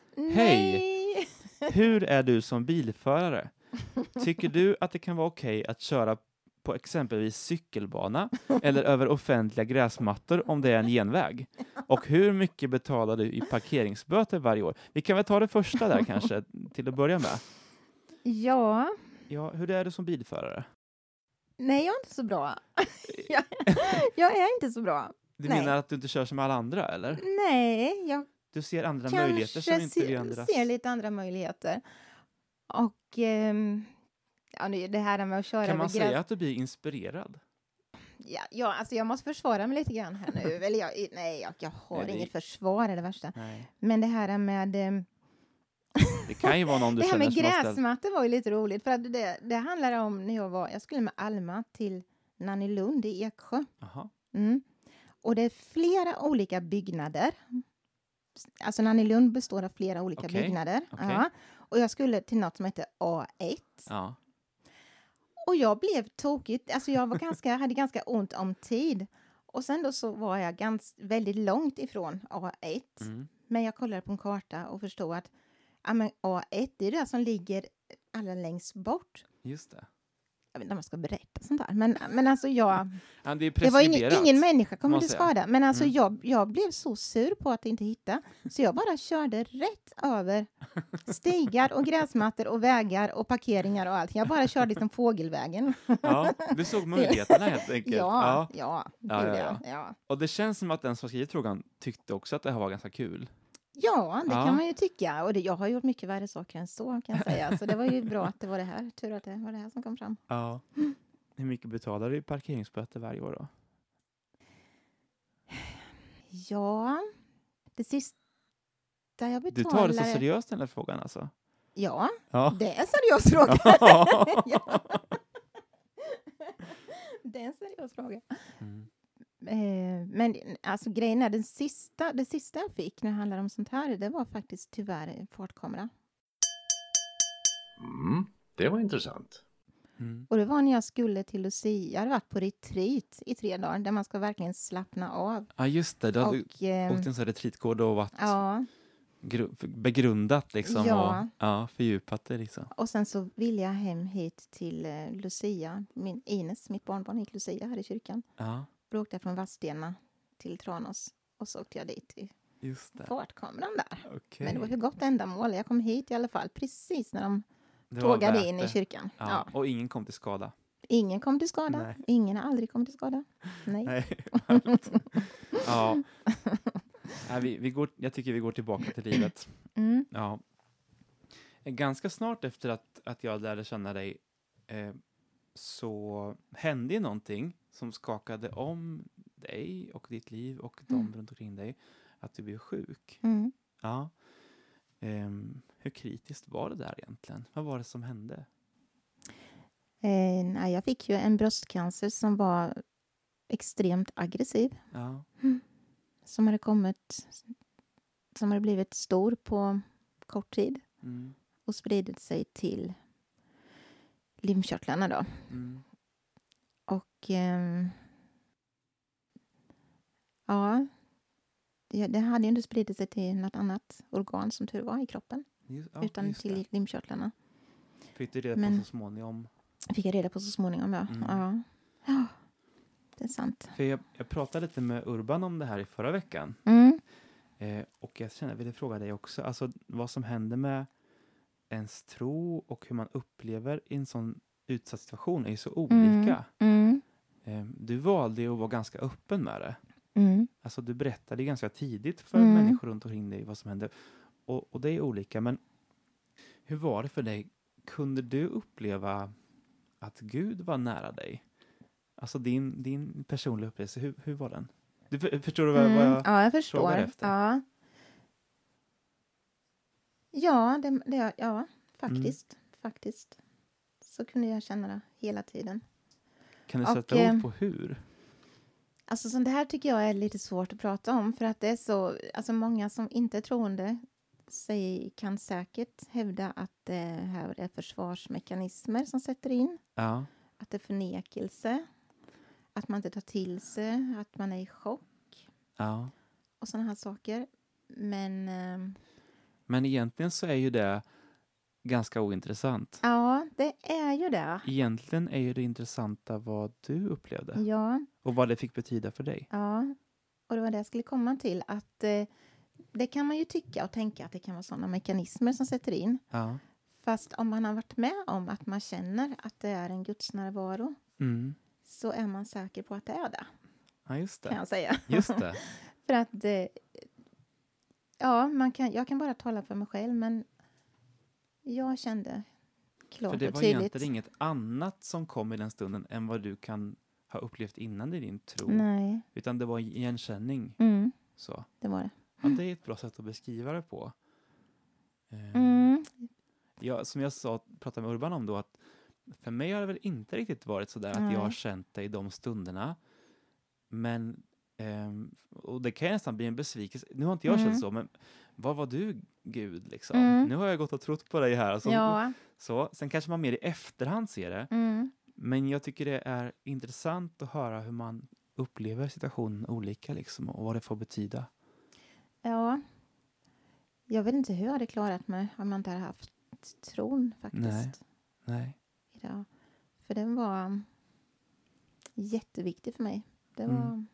Nej! Hur är du som bilförare? Tycker du att det kan vara okej att köra på exempelvis cykelbana eller över offentliga gräsmattor om det är en genväg? Och hur mycket betalar du i parkeringsböter varje år? Vi kan väl ta det första där kanske till att börja med. Ja, Ja, hur är du som bilförare? nej jag är inte så bra. jag, jag är inte så bra. Du Nej. menar att du inte kör som alla andra, eller? Nej, jag Du ser andra möjligheter som kanske inte vi ser, andra ser lite andra möjligheter. Och ehm, ja, nu, det här med att köra Kan man över säga gräs... att du blir inspirerad? Ja, ja, alltså jag måste försvara mig lite grann här nu. Eller jag, nej, jag, jag har Nej, det- inget försvar, är det värsta. Nej. Men det här med... ehm, Det kan ju vara någon du det här känner med som har ställt... gräsmattor var ju lite roligt. För att det, det handlar om när jag var... Jag skulle med Alma till Nannelund i Eksjö. Jaha. Mm. Och det är flera olika byggnader. Alltså Nannelund består av flera olika Okej, byggnader. okej. Ja. Och jag skulle till något som heter A ett. Ja. Och jag blev tokigt. Alltså jag var ganska, hade ganska ont om tid. Och sen då så var jag ganska, väldigt långt ifrån A ett. Mm. Men jag kollade på en karta och förstod att ja, men A ett det är det som ligger allra längst bort. Just det. Jag vet inte om jag ska berätta sånt där. Men, men alltså jag... Ja, det är Det var ingen, preskriberat. ingen människa kommer måste till jag säga. skada. Men alltså Mm. jag, jag blev så sur på att inte hitta. Så jag bara körde rätt över stigar och gräsmattor och vägar och parkeringar och allt. Jag bara körde liksom fågelvägen. Ja, du såg möjligheterna helt enkelt. Ja, Ja. ja, Ja, gud, ja, ja. ja. Ja, Och det känns som att den som skrivit frågan tyckte också att det här var ganska kul. ja det Ja. kan man ju tycka. Och det, jag har gjort mycket värre saker än så kan jag säga. Så det var ju bra att det var det här. Tur att det var det här som kom fram. Ja. Hur mycket betalar du i parkeringsböter varje år då? Ja, det sista jag Du betalade... tar det så seriöst den här frågan alltså? Ja, Ja. det är en seriös fråga. Ja. Det är en seriös fråga. Mm. Eh, men alltså grejen är, den sista, det sista jag fick när det handlar om sånt här, det var faktiskt tyvärr en fartkamera. Mm, det var intressant. Mm. Och det var när jag skulle till Lucia. Jag hade varit på retreat i tre dagar där man ska verkligen slappna av. Ja, just det. Du hade Och, eh, åkt till en sån här retreatgård och varit ja, gru- begrundat liksom. Ja. Och ja, fördjupat det liksom. och sen så ville jag hem hit till eh, Lucia. Min Ines, mitt barnbarn, gick Lucia här i kyrkan. Ja, Då åkte jag från Vadstena till Tranås. Och så åkte jag dit i just det. fartkameran där. Okej. Men det var för gott ändamål. Jag kom hit i alla fall precis när de Det var tågade värt in i det. kyrkan. Ja. Ja. Och ingen kom till skada. Ingen kom till skada. Nej. Ingen har aldrig kommit till skada. Nej. Nej. Ja. Nej, vi, vi går, jag tycker vi går tillbaka till livet. Mm. Ja. Ganska snart efter att, att jag lärde känna dig eh, så hände ju någonting som skakade om dig och ditt liv och de Mm. runt omkring dig. Att du blev sjuk. Mm. Ja. Ehm, hur kritiskt var det där egentligen? Vad var det som hände? Eh, nej, jag fick ju en bröstcancer som var extremt aggressiv. Ja. Som hade kommit, som hade blivit stor på kort tid. Mm. Och spridit sig till lymfkörtlarna då. Mm. Och ehm, ja, det, det hade ju inte spridit sig till något annat organ som tur var i kroppen. Just, ja, utan just till det. lymfkörtlarna. Fick du reda Men- på så småningom. Fick jag reda på så småningom, ja. Mm. Ja. Ja, det är sant. För jag, jag pratade lite med Urban om det här i förra veckan. Mm. Eh, och jag känner, ville fråga dig också. Alltså vad som händer med ens tro och hur man upplever i en sån utsatt situation är ju så olika. Mm. Eh, du valde ju att vara ganska öppen med det. Mm. Alltså du berättade ganska tidigt för Mm. människor runt omkring dig vad som hände. Och, och det är olika. Men hur var det för dig? Kunde du uppleva att Gud var nära dig? Alltså din, din personliga upplevelse, hur, hur var den? Du, för, förstår du vad, Mm. vad jag... Ja, jag förstår. frågar efter? Ja, ja, det, det, ja faktiskt. Mm. Faktiskt. Så kunde jag känna det hela tiden. Kan du Och, sätta eh, ord på hur? Alltså sånt här tycker jag är lite svårt att prata om. För att det är så, alltså många som inte är troende säger, kan säkert hävda att det här är försvarsmekanismer som sätter in. Ja. Att det är förnekelse. Att man inte tar till sig. Att man är i chock. Ja. Och såna här saker. Men eh, Men egentligen så är ju det ganska ointressant. ja, det är ju det. Egentligen är ju det intressanta vad du upplevde. Ja, Och vad det fick betyda för dig. ja. Och det var det jag skulle komma till. Att eh, det kan man ju tycka och tänka att det kan vara sådana mekanismer som sätter in. Ja. Fast om man har varit med om att man känner att det är en Guds närvaro Mm. så är man säker på att det är det, Ja, just kan det. jag säga. Just det. För att eh, ja, man kan, jag kan bara tala för mig själv, men jag kände klart För det och var tydligt. egentligen inget annat som kom i den stunden än vad du kan ha upplevt innan i din tro. Nej, Utan det var igenkänning. mm, Så. det var det. Ja, det är ett bra sätt att beskriva det på. Eh, Mm. Ja, som jag sa, pratade med Urban om då, att för mig har det väl inte riktigt varit så där att Nej. jag har känt det i de stunderna. Men, ehm, och det kan nästan bli en besvikelse. Nu har inte jag Mm. känt så, men vad var du, Gud, liksom? Mm. Nu har jag gått och trott på dig här. Så, Ja. så, sen kanske man mer i efterhand ser det. Mm. Men jag tycker det är intressant att höra hur man upplever situationen olika liksom, och vad det får betyda. Ja. Jag vet inte hur jag hade klarat mig om jag inte hade haft tron faktiskt. Nej. Nej. Idag. För den var jätteviktig för mig. Det var... Mm.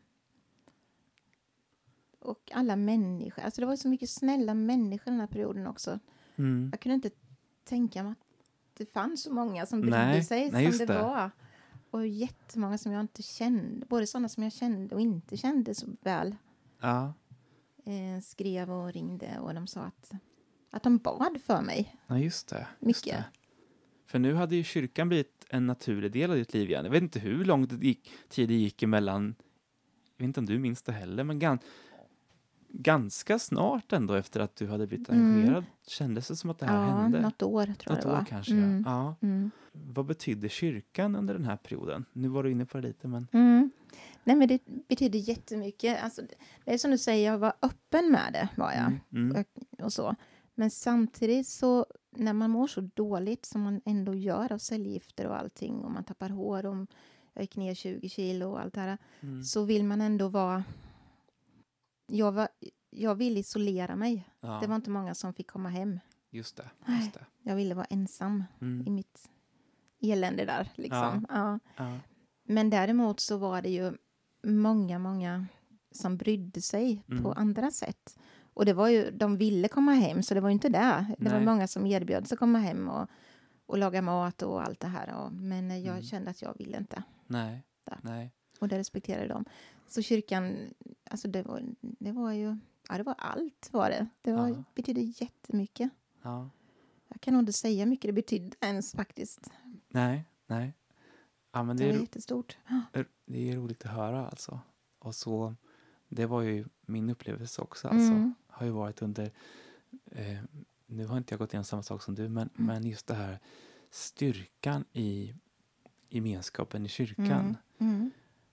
Och alla människor. Alltså det var så mycket snälla människor den här perioden också. Mm. Jag kunde inte tänka mig att det fanns så många som brydde Nej, sig nej, just som det, det. var. Och jättemånga som jag inte kände. Både sådana som jag kände och inte kände så väl. Ja. Eh, skrev och ringde och de sa att, att de bad för mig. Ja, just det. Just Mycket. det. För nu hade ju kyrkan blivit en naturlig del av ditt liv igen. Jag vet inte hur lång det gick, tid det gick emellan. Jag vet inte om du minns det heller, men gan, ganska snart ändå efter att du hade blivit Mm. engagerad kändes det som att det här Ja, hände. något år tror jag Något det var. år kanske, Mm. ja. ja. Mm. Vad betydde kyrkan under den här perioden? Nu var du inne på det lite, men... Mm. Nej, men det betyder jättemycket. Alltså, det är som du säger, jag var öppen med det, var jag. Mm, mm, Och så. Men samtidigt så, när man mår så dåligt som man ändå gör av cellgifter och allting, och man tappar hår, och jag gick ner tjugo kilo och allt det här, mm. så vill man ändå vara... Jag, var, jag ville isolera mig. Ja, Det var inte många som fick komma hem. just det. Nej. Just det. Jag ville vara ensam i Mm. mitt elände där, liksom. Ja. Ja. Men däremot så var det ju många, många som brydde sig Mm. på andra sätt. Och det var ju, de ville komma hem, så det var ju inte det. Det Nej. var många som erbjöd sig att komma hem och, och laga mat och allt det här. Och, men eh, jag Mm. kände att jag ville inte. Nej. Där. Nej. Och det respekterade de. Så kyrkan, alltså det var, det var ju, ja det var allt var det. Det var, Ja. betydde jättemycket. Ja. Jag kan nog inte säga mycket det betydde ens faktiskt. Nej. Nej. Ja, men Det det var är, ro- jättestort. det är roligt att höra alltså. Och så, det var ju min upplevelse också alltså. Mm. Har ju varit under, eh, nu har inte jag gått igenom samma sak som du, men, Mm. men just det här styrkan i gemenskapen i kyrkan. Mm. Mm.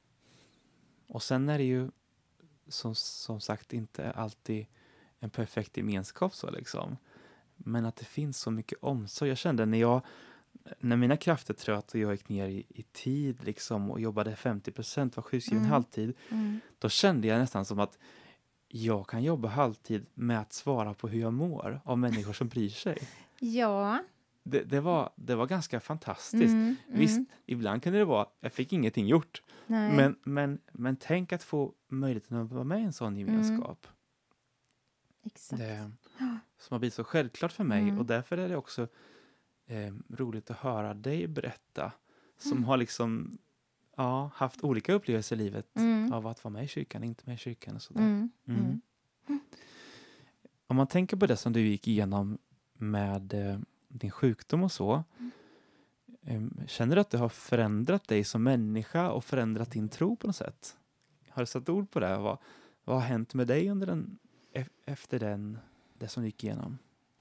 Och sen är det ju som, som sagt inte alltid en perfekt gemenskap så liksom. Men att det finns så mycket omsorg. Jag kände när jag, när mina krafter tröt och jag gick ner i, i tid liksom och jobbade femtio procent, var sjukskriven Mm. halvtid. Mm. Då kände jag nästan som att jag kan jobba halvtid med att svara på hur jag mår av människor som bryr sig. Ja. Det, det, var, det var ganska fantastiskt. Mm. Visst, Mm. ibland kunde det vara, jag fick ingenting gjort. Nej. Men, men, men tänk att få möjligheten att vara med i en sån gemenskap. Exakt. Det, som har blivit så självklart för mig. Mm. Och därför är det också eh, roligt att höra dig berätta. Som Mm. har liksom ja, haft olika upplevelser i livet. Mm. Av att vara med i kyrkan, inte med i kyrkan och sådär. Mm. Mm. Mm. Om man tänker på det som du gick igenom med eh, din sjukdom och så. Eh, känner du att det har förändrat dig som människa och förändrat din tro på något sätt? Har du satt ord på det? Vad, vad har hänt med dig under den, e- efter den, det som du gick igenom?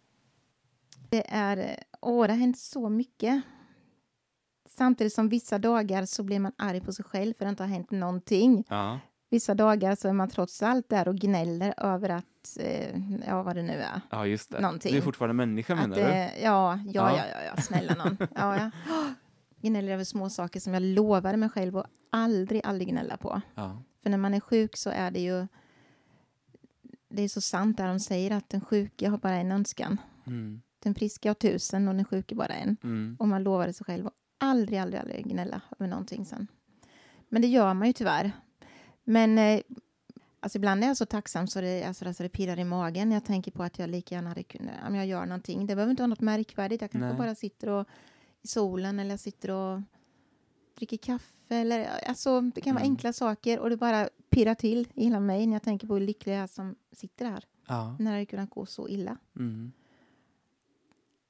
Det är, åh, det har hänt så mycket. Samtidigt som vissa dagar så blir man arg på sig själv för att det inte har hänt någonting. Ja. Vissa dagar så är man trots allt där och gnäller över att, eh, ja vad det nu är. Ja, just det. Någonting. Du är fortfarande människa, Att menar du? det, ja, ja, Ja. ja, ja, ja, snälla någon. Ja, ja. Gnäller över små saker som jag lovade mig själv att aldrig, aldrig gnälla på. Ja. För när man är sjuk så är det ju, det är så sant där de säger att den sjuka har bara en önskan. Mm. Den friska har tusen och den sjuka bara en. Mm. Och man lovade sig själv att aldrig, aldrig, aldrig gnälla över någonting sen. Men det gör man ju tyvärr. Men eh, alltså ibland är jag så tacksam så det, alltså, alltså det pirrar i magen. Jag tänker på att jag lika gärna hade kunnat, om jag gör någonting. Det behöver inte vara något märkvärdigt. Jag kanske Nej. bara sitter och, i solen eller jag sitter och dricker kaffe. Eller, alltså, det kan vara Mm. enkla saker och det bara pirrar till i hela mig när jag tänker på hur lycklig jag är som sitter här. Ja. När det kunnat gå så illa. Mm.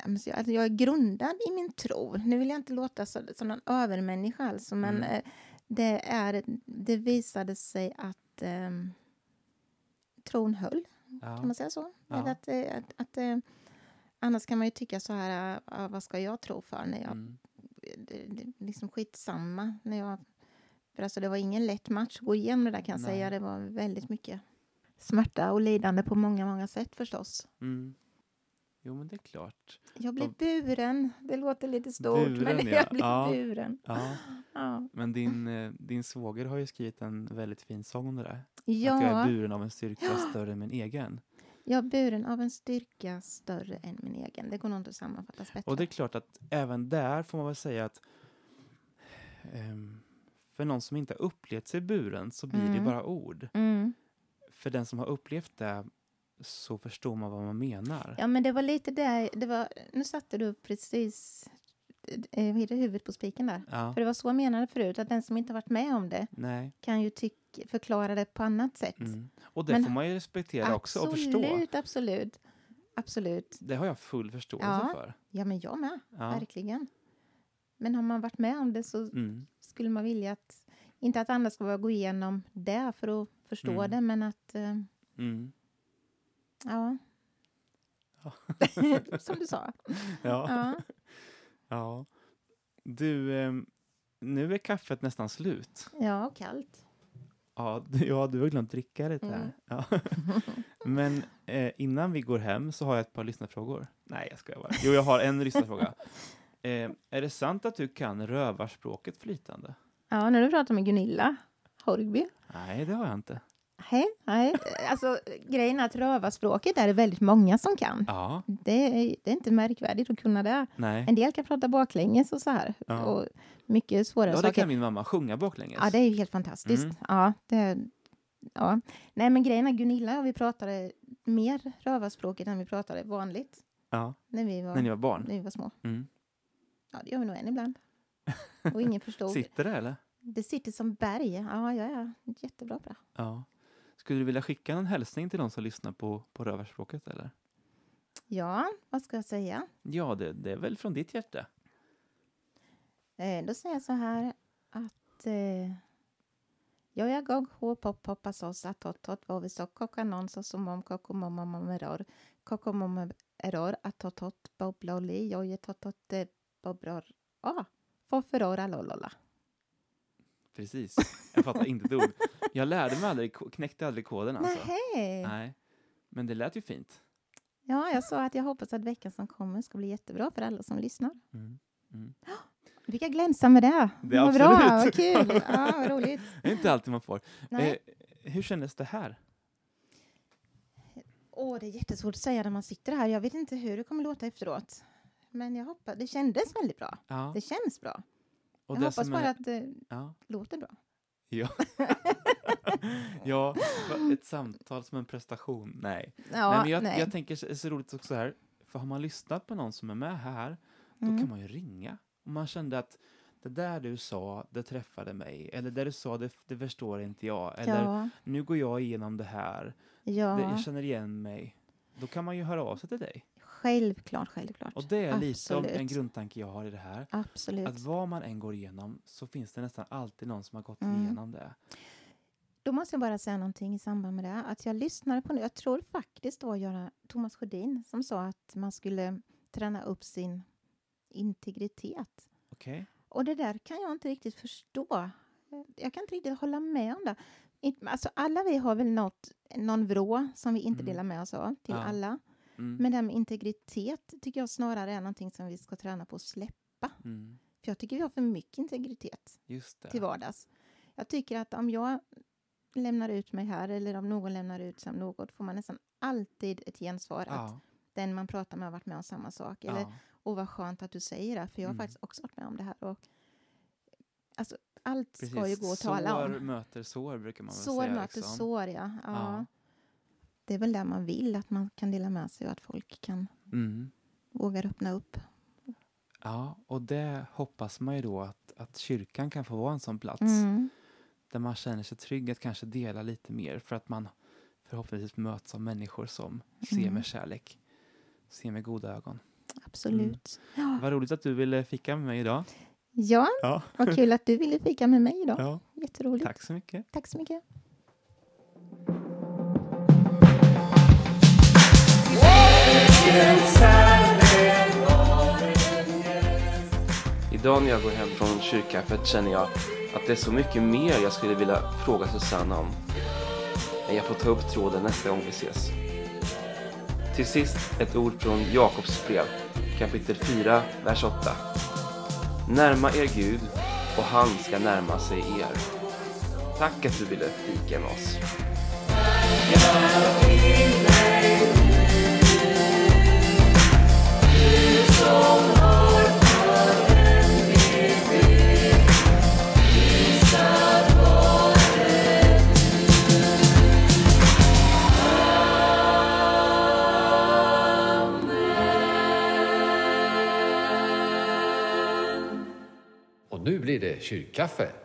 alltså jag, jag är grundad i min tro. Nu vill jag inte låta så, som någon övermänniska alltså, men Mm. eh, det, är, det visade sig att eh, tron höll, Ja. kan man säga så? Ja. Eller att, eh, att, att, eh, annars kan man ju tycka så här, ah, vad ska jag tro för när jag, Mm. det, det är liksom skitsamma när jag, för alltså det var ingen lätt match att gå igenom det där, kan jag Nej. säga. Det var väldigt mycket smärta och lidande på många, många sätt förstås. Mm. Jo, men det är klart. Jag blev Och- buren. Det låter lite stort, Buren, men ja. jag blev Ja. buren. Ja, Ja. men din, eh, din svåger har ju skrivit en väldigt fin sång om det där. Att jag är Ja, buren av en styrka större än min egen. jag är buren av en styrka större än min egen. Det går nog inte att sammanfattas bättre. Och det är klart att även där får man väl säga att ehm, för någon som inte har upplevt sig buren så blir det Mm. bara ord. Mm. För den som har upplevt det så förstår man vad man menar. Ja, men det var lite där. Det var, nu satte du precis eh, vad huvudet på spiken där. Ja, För det var så jag menade förut, att den som inte har varit med om det nej. kan ju tyck- förklara det på annat sätt. Mm. Och det Men- får man ju respektera också och förstå. Absolut, absolut. Absolut. Det har jag full förståelse Ja. för. Ja, men jag med. Ja. Verkligen. Men har man varit med om det så Mm. skulle man vilja att, inte att andra ska vara gå igenom det för att förstå Mm. det, men att, eh, Mm. ja. Som du sa. Ja. Ja. Ja. Du, ehm, nu är kaffet nästan slut. Ja, och kallt. Ja, du, ja, du har glömt dricka lite här. Mm. Ja. Men eh, innan vi går hem så har jag ett par lyssnarfrågor. Nej, jag skojar bara. Jo, jag har en lyssnarfråga. Eh, är det sant att du kan rövarspråket flytande? Ja, när du pratar med Gunilla Horgby. Nej, det har jag inte. Hej, nej. Alltså, grejen är att rövarspråket är det väldigt många som kan. Ja, Det är, det är inte märkvärdigt att kunna det. nej. En del kan prata baklänges och så här. Ja. Och mycket svårare Ja, det saker. kan min mamma sjunga baklänges. Ja, det är ju helt fantastiskt. Mm. Ja, det, ja. Nej, men grejen är Gunilla och vi pratade mer rövarspråket än vi pratade vanligt. Ja, När vi var, när ni var barn. när vi var små. Mm. Ja, det gör vi nog än ibland. Och ingen förstod. Sitter det, eller? Det sitter som berg. Ja, ja, ja. Jättebra på det. Ja. Skulle du vilja skicka någon hälsning till de som lyssnar på, på rövarspråket, eller? Ja, vad ska jag säga? Ja, det, det är väl från ditt hjärta. Eh, då säger jag så här att eh, jag är gog ho pop hoppas oss att tot tot vad vi så koka någon så som om koko mamma mamma error koko mamma error att tot tot bob lolly jag är tot tot bob ror ah för förora lollola. Precis. Jag fattar inte ett ord. Jag lärde mig aldrig, knäckte aldrig koden alltså. Nej. Nej. Men det lät ju fint. Ja, jag sa att jag hoppas att veckan som kommer ska bli jättebra för alla som lyssnar. Mm. Mm. Vi kan glänsa med det. Det är vad bra, absolut. vad kul. Ja, vad roligt. Det är inte alltid man får. Nej. Eh, hur kändes det här? Åh, det är jättesvårt att säga när man sitter här. Jag vet inte hur det kommer låta efteråt. Men jag hoppas, det kändes väldigt bra. Ja. Det känns bra. Och jag det hoppas som bara är- att det Ja. låter bra. Ja. Ja, ett samtal som en prestation. Nej. Ja, nej men jag, nej. jag tänker så, så roligt också här. För har man lyssnat på någon som är med här, då Mm. kan man ju ringa. Om man kände att det där du sa, det träffade mig. Eller det du sa, det, det förstår inte jag. Eller Ja, nu går jag igenom det här. ja. Det, jag känner igen mig. Då kan man ju höra av sig till dig. Självklart, självklart. Och det är lite om Absolut. en grundtanke jag har i det här. Absolut. Att vad man än går igenom så finns det nästan alltid någon som har gått Mm. igenom det. Då måste jag bara säga någonting i samband med det. Att jag lyssnade på det. Jag tror faktiskt det var Göran, Thomas Sjödin som sa att man skulle träna upp sin integritet. Okej? Och det där kan jag inte riktigt förstå. Jag kan inte riktigt hålla med om det. Inte- Alltså alla vi har väl något, någon vrå som vi inte Mm. delar med oss av till Ja. alla. Mm. Men det här med integritet tycker jag snarare är någonting som vi ska träna på att släppa. Mm. För jag tycker vi har för mycket integritet Just det. till vardags. Jag tycker att om jag lämnar ut mig här eller om någon lämnar ut sig om något får man nästan alltid ett gensvar att Ja. den man pratar med har varit med om samma sak. Eller, Ja. åh vad skönt att du säger det, för jag har Mm. faktiskt också varit med om det här. Och, alltså, allt Precis. ska ju gå att tala Sår om. möter sår brukar man väl Sår säga. möter liksom. sår, ja. Ja. Ja. Det är väl det man vill, att man kan dela med sig och att folk kan Mm. våga öppna upp. Ja, och det hoppas man ju då att, att kyrkan kan få vara en sån plats. Mm. Där man känner sig trygg att kanske dela lite mer. För att man förhoppningsvis möts av människor som ser Mm. med kärlek. Ser med goda ögon. absolut. Ja. Vad roligt att du ville fika med mig idag. Ja, Ja. vad kul att du ville fika med mig idag. Ja. Jätteroligt. Tack så mycket. Tack så mycket. Idag när jag går hem från kyrkkaffet känner jag att det är så mycket mer jag skulle vilja fråga Susanna om. Men jag får ta upp tråden nästa gång vi ses. Till sist ett ord från Jakobs brev, kapitel fyra, vers åtta. Närma er Gud och han ska närma sig er. Tack att du ville fika med oss. Och nu blir det kyrkkaffe.